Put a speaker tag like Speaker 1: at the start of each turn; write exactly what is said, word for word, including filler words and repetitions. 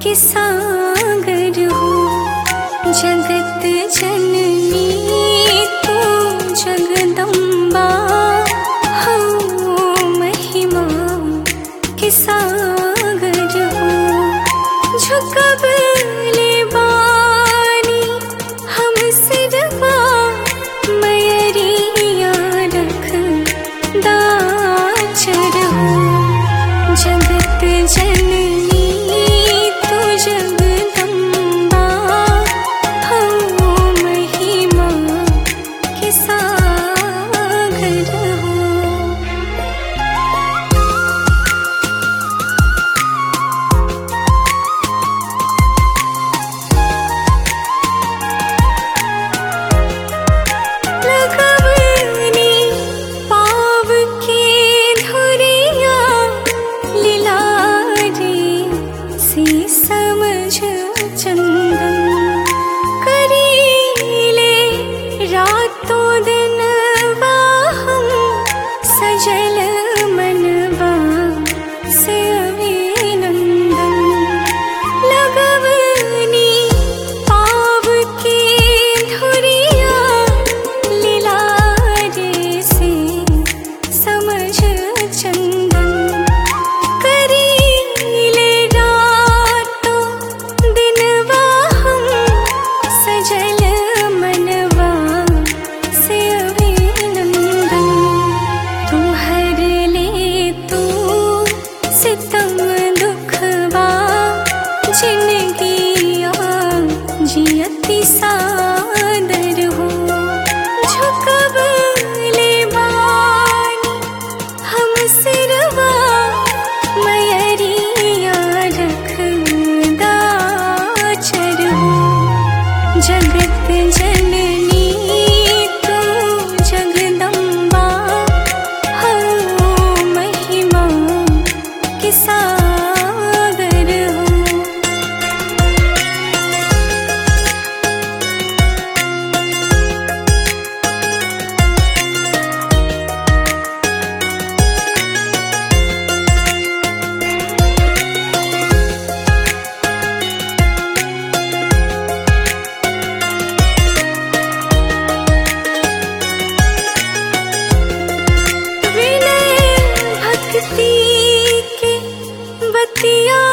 Speaker 1: के सागर हो। जगत जननी तू जगदम्बा हो, महिमा के सागर हो। झुकब ले बानी हम सिरवा, मयरिया रख दाचर हो। जगत जननी तू जगदम्बा हो, महिमा के सागर हो। जियती सादर हो। झुकब ले बानी हम सिरवा, मयरिया रख दाचर हो। जगत जननी तू जगदम्बा हो, महिमा के सागर हो। भक्ति के बतिया